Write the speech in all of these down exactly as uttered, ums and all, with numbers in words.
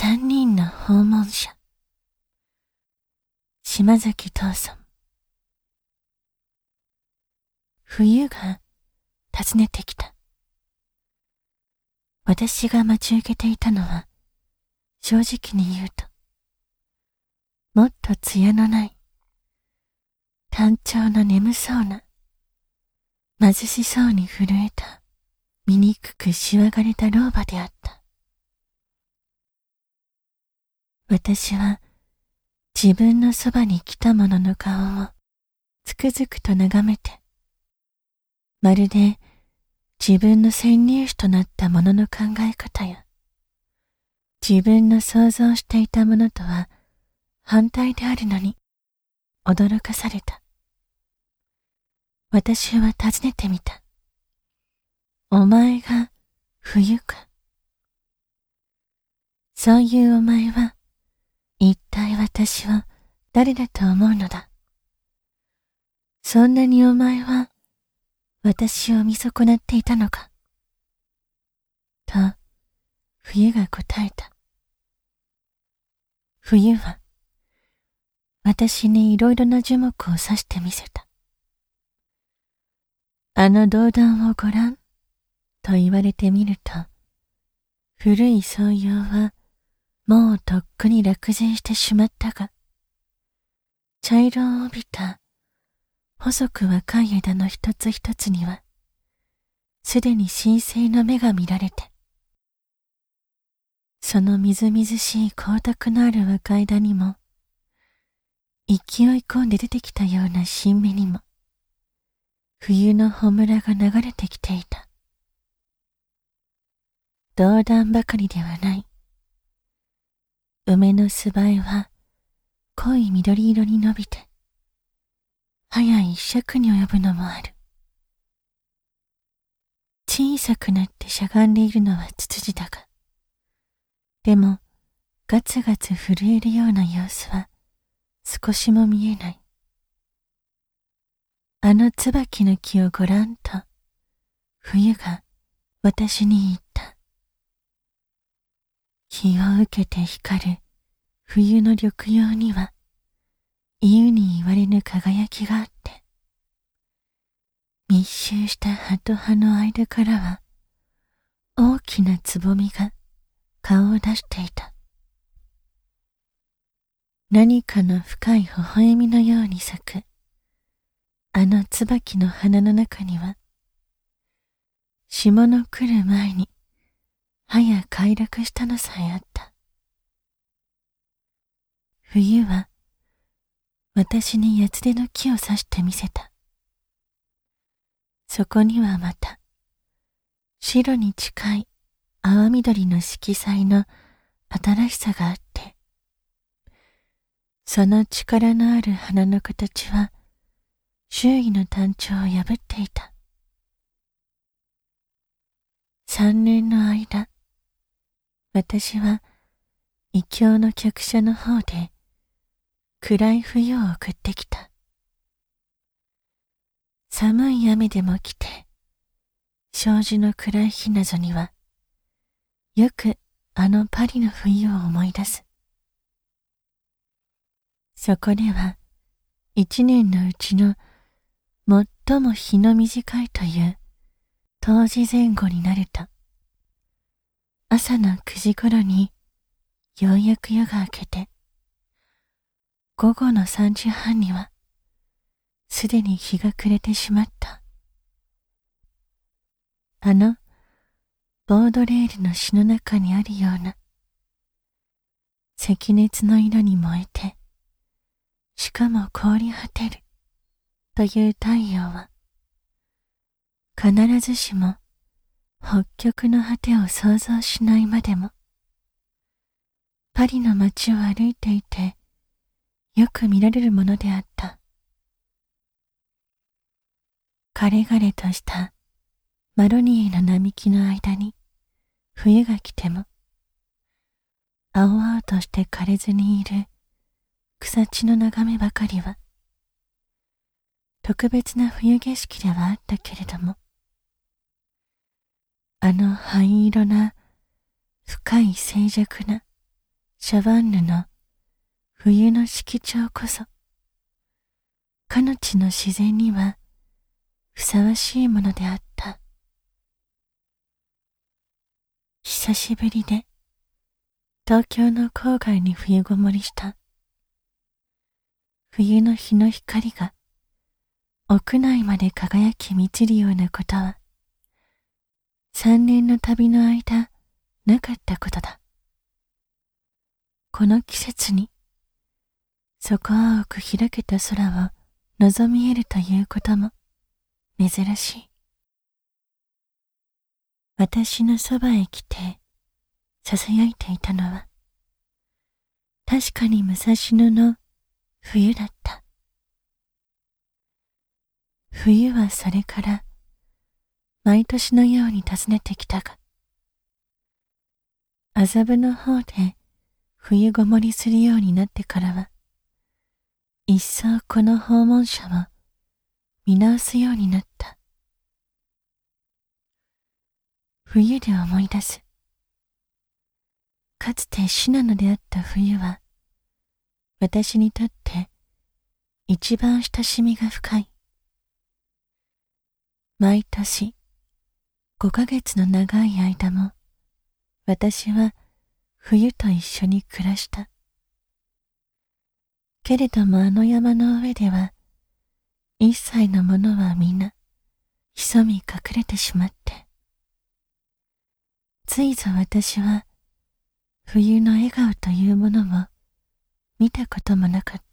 三人の訪問者。島崎藤村。冬が訪ねてきた。私が待ち受けていたのは、正直に言うと、もっと艶のない、単調な眠そうな、貧しそうに震えた、醜くしわがれた老婆であった。私は自分のそばに来た者の顔をつくづくと眺めて、まるで自分の先入種となった者の考え方や、自分の想像していたものとは反対であるのに驚かされた。私は尋ねてみた。お前が冬か。そういうお前は一体私を誰だと思うのだ。そんなにお前は私を見損なっていたのか。と冬が答えた。冬は私にいろいろな樹木を指してみせた。あの銅弾をごらんと言われてみると、古い草葉はもうとっくに落前してしまったが、茶色を帯びた細く若い枝の一つ一つには、すでに新生の芽が見られて、そのみずみずしい光沢のある若枝にも、勢い込んで出てきたような新芽にも、冬の穂村が流れてきていた。銅弾ばかりではない。梅の巣映えは濃い緑色に伸びて、早い一尺に及ぶのもある。小さくなってしゃがんでいるのはツツジだが、でもガツガツ震えるような様子は少しも見えない。あの椿の木をごらんと、冬が私に言った。日を受けて光る冬の緑葉には、言うに言われぬ輝きがあって、密集した葉と葉の間からは、大きなつぼみが顔を出していた。何かの深い微笑みのように咲く、あの椿の花の中には、霜の来る前に、葉や快楽したのさえあった。冬は、私に八つ手の木を指してみせた。そこにはまた、白に近い淡緑の色彩の新しさがあって、その力のある花の形は、周囲の単調を破っていた。三年の間、私は異教の客車の方で暗い冬を送ってきた。寒い雨でも来て、障子の暗い日などには、よくあのパリの冬を思い出す。そこでは、一年のうちの最も日の短いという冬至前後になると、朝のくじごろにようやく夜が明けて、午後のさんじはんにはすでに日が暮れてしまった。あのボードレールの詩の中にあるような赤熱の色に燃えて、しかも凍り果てるという太陽は、必ずしも北極の果てを想像しないまでも、パリの街を歩いていてよく見られるものであった。かれがれとしたマロニエの並木の間に冬が来ても、青々として枯れずにいる草地の眺めばかりは、特別な冬景色ではあったけれども、あの灰色な深い静寂なシャバンヌの冬の色調こそ、かの地の自然にはふさわしいものであった。久しぶりで東京の郊外に冬ごもりした。冬の日の光が屋内まで輝き満ちるようなことは、三年の旅の間なかったことだ。この季節に、底青く開けた空を望み得るということも珍しい。私のそばへ来て囁いていたのは、確かに武蔵野の冬だった。冬はそれから毎年のように訪ねてきたが、麻布の方で冬ごもりするようになってからは、一層この訪問者を見直すようになった。冬で思い出す。かつて信濃であった冬は、私にとって一番親しみが深い。毎年ごかげつの長い間も、私は冬と一緒に暮らした。けれどもあの山の上では、一切のものは皆潜み隠れてしまって、ついぞ私は冬の笑顔というものを見たこともなかった。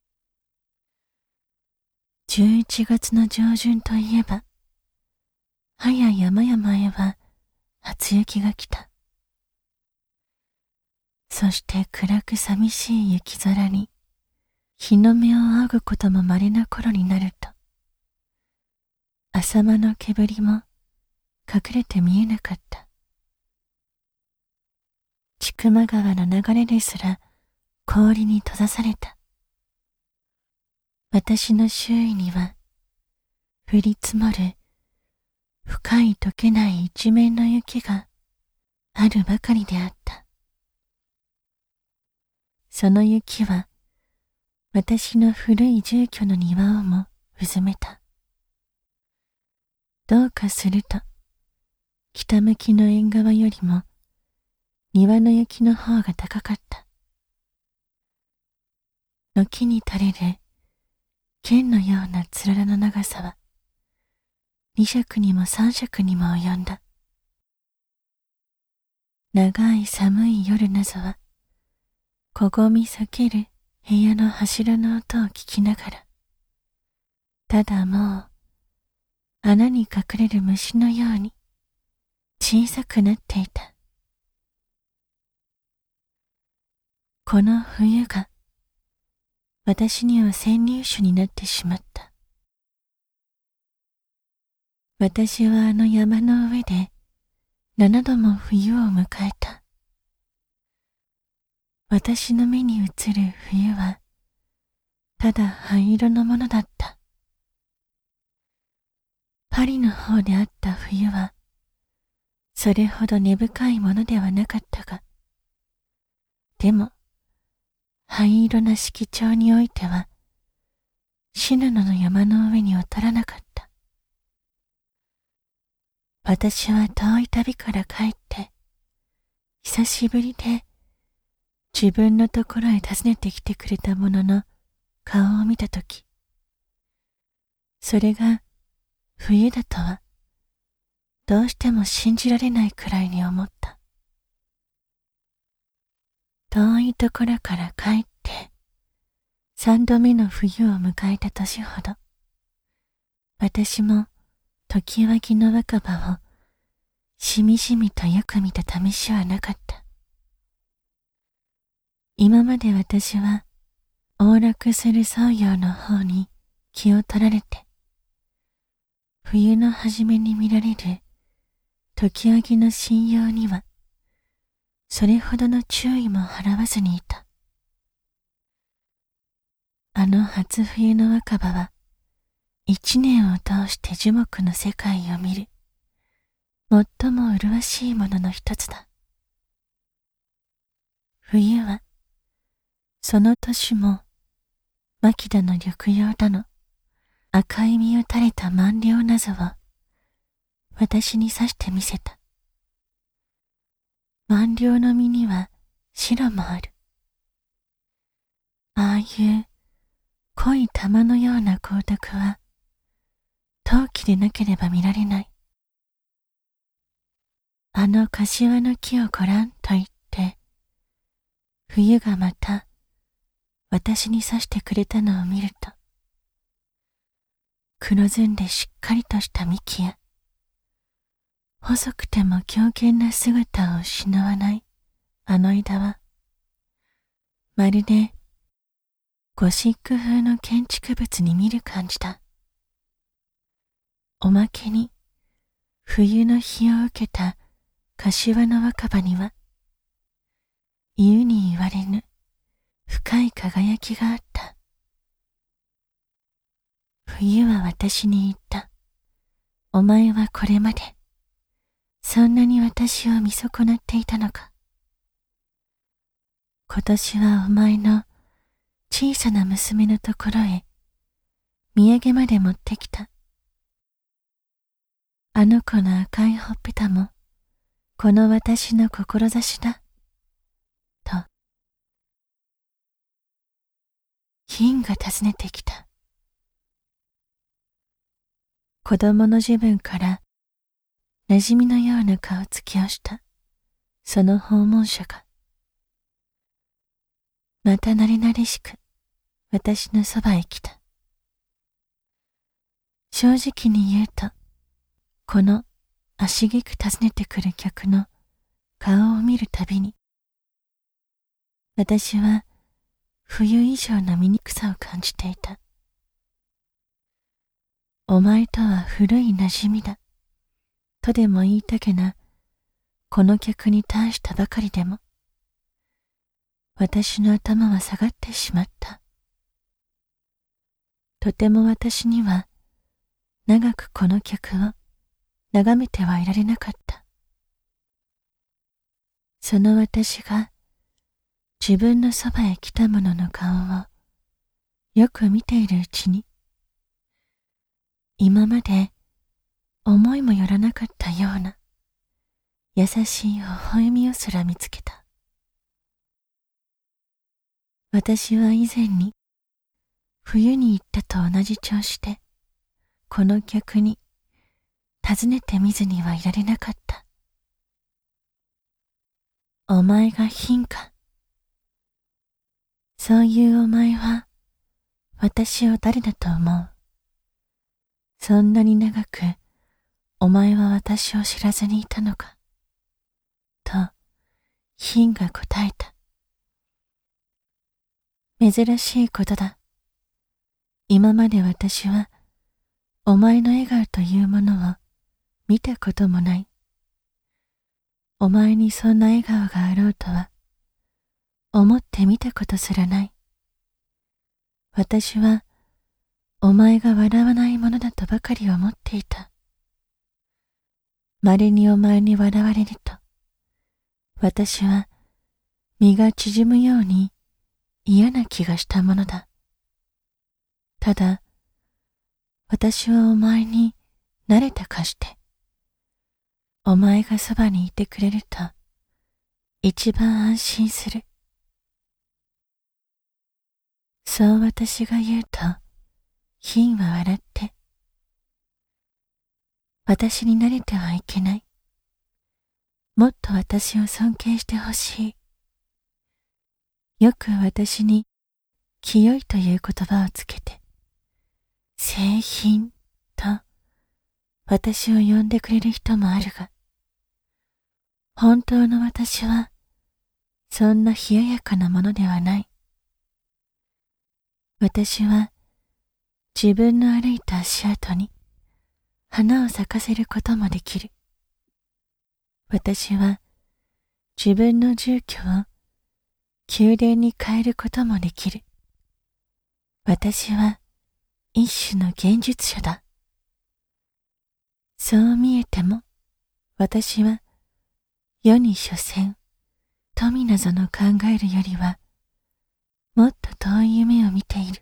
じゅういちがつの上旬といえば、早山々へは初雪が来た。そして暗く寂しい雪空に日の目を仰ぐことも稀な頃になると、浅間の煙も隠れて見えなかった。千曲川の流れですら氷に閉ざされた。私の周囲には降り積もる深い溶けない一面の雪があるばかりであった。その雪は私の古い住居の庭をもうずめた。どうかすると北向きの縁側よりも庭の雪の方が高かった。軒に垂れる剣のようなつららの長さは二尺にも三尺にも及んだ。長い寒い夜なぞはこごみ裂ける部屋の柱の音を聞きながら、ただもう穴に隠れる虫のように小さくなっていた。この冬が私には先入種になってしまった。私はあの山の上で七度も冬を迎えた。私の目に映る冬はただ灰色のものだった。パリの方であった冬はそれほど根深いものではなかったが、でも灰色な色調においては信濃の山の上に劣らなかった。私は遠い旅から帰って久しぶりで自分のところへ訪ねてきてくれた者の顔を見たとき、それが冬だとはどうしても信じられないくらいに思った。遠いところから帰って三度目の冬を迎えた年ほど、私も常盤木の若葉をしみじみとよく見た試しはなかった。今まで私は往楽する宗陽の方に気を取られて、冬の初めに見られる常盤木の神陽にはそれほどの注意も払わずにいた。あの初冬の若葉は一年を通して樹木の世界を見る最も麗しいものの一つだ。 冬は、その年も、牧田の緑葉だの、赤い実を垂れた万両なぞを、私に刺してみせた。万両の実には白もある。ああいう濃い玉のような光沢は、陶器でなければ見られない。あの柏の木をごらんと言って、冬がまた私に刺してくれたのを見ると、黒ずんでしっかりとした幹や、細くても強健な姿を失わないあの枝は、まるでゴシック風の建築物に見る感じだ。おまけに、冬の日を受けた柏の若葉には、言うに言われぬ深い輝きがあった。冬は私に言った。お前はこれまで、そんなに私を見損なっていたのか。今年はお前の小さな娘のところへ、土産まで持ってきた。あの子の赤いほっぺたも、この私の志だ。と、品が尋ねてきた。子供の自分から、馴染みのような顔つきをした、その訪問者が。またなれなれしく、私のそばへ来た。正直に言うと、この足げく訪ねてくる客の顔を見るたびに、私は冬以上の醜さを感じていた。お前とは古い馴染みだ、とでも言いたげな、この客に対したばかりでも、私の頭は下がってしまった。とても私には、長くこの客を眺めてはいられなかった。その私が自分のそばへ来た者の顔をよく見ているうちに、今まで思いもよらなかったような優しい微笑みをすら見つけた。私は以前に冬に行ったと同じ調子で、この客に尋ねてみずにはいられなかった。お前が品か。そういうお前は私を誰だと思う。そんなに長くお前は私を知らずにいたのか。と品が答えた。珍しいことだ。今まで私はお前の笑顔というものを見たこともない。お前にそんな笑顔があろうとは思ってみたことすらない。私はお前が笑わないものだとばかり思っていた。稀にお前に笑われると、私は身が縮むように嫌な気がしたものだ。ただ、私はお前に慣れたかして、お前がそばにいてくれると、一番安心する。そう私が言うと、品は笑って、私に慣れてはいけない。もっと私を尊敬してほしい。よく私に、清いという言葉をつけて、清品と私を呼んでくれる人もあるが、本当の私は、そんな冷ややかなものではない。私は、自分の歩いた足跡に、花を咲かせることもできる。私は、自分の住居を、宮殿に変えることもできる。私は、一種の芸術者だ。そう見えても、私は、世に所詮、 富なぞの考えるよりは、もっと遠い夢を見ている。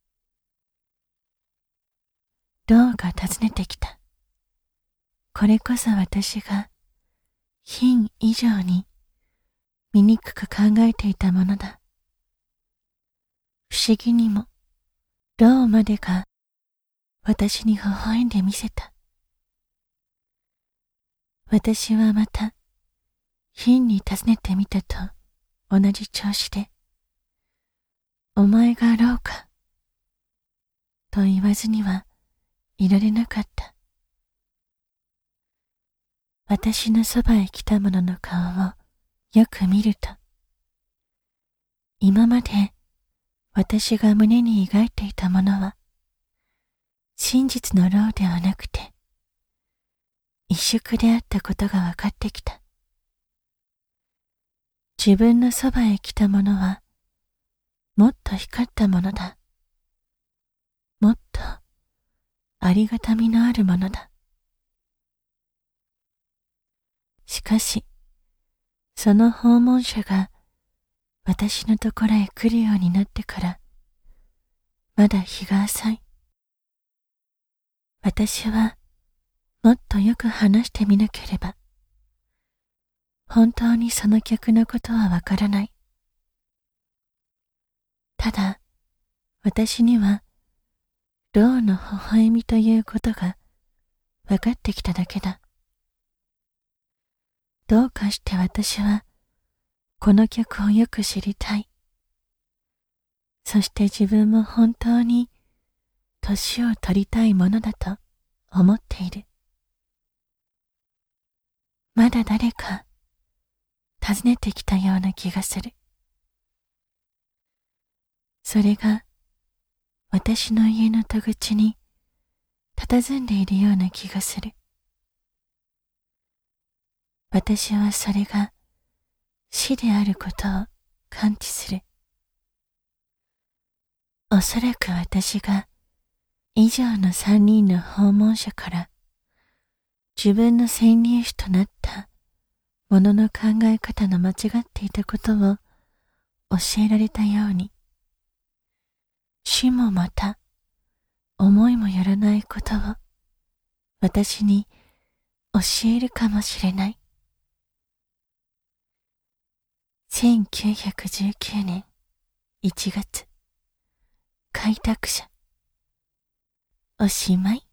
ローが尋ねてきた。これこそ私が品以上に醜く考えていたものだ。不思議にも、ローまでが私に微笑んでみせた。私はまた、品に尋ねてみたと同じ調子で、お前がローか、と言わずにはいられなかった。私のそばへ来た者の顔をよく見ると、今まで私が胸に描いていたものは、真実のローではなくて、一縮であったことが分かってきた。自分のそばへ来た者は、もっと光ったものだ。もっとありがたみのあるものだ。しかし、その訪問者が私のところへ来るようになってから、まだ日が浅い。私はもっとよく話してみなければ、本当にその客のことはわからない。ただ、私には、ローの微笑みということが分かってきただけだ。どうかして私は、この客をよく知りたい。そして自分も本当に、年を取りたいものだと思っている。まだ誰か、訪ねてきたような気がする。それが、私の家の戸口に、佇んでいるような気がする。私はそれが、死であることを感知する。おそらく私が、以上の三人の訪問者から、自分の潜入種となったものの考え方の間違っていたことを教えられたように、死もまた思いもよらないことを私に教えるかもしれない。せんきゅうひゃくじゅうきゅうねんいちがつ、開拓者。おしまい。